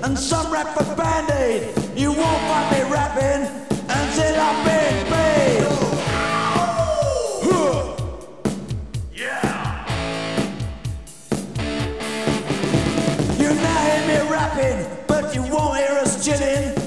and some rap for Band-Aid. You won't find me rapping until I've been paid. Yeah. You now hear me rapping, but you won't hear us chilling.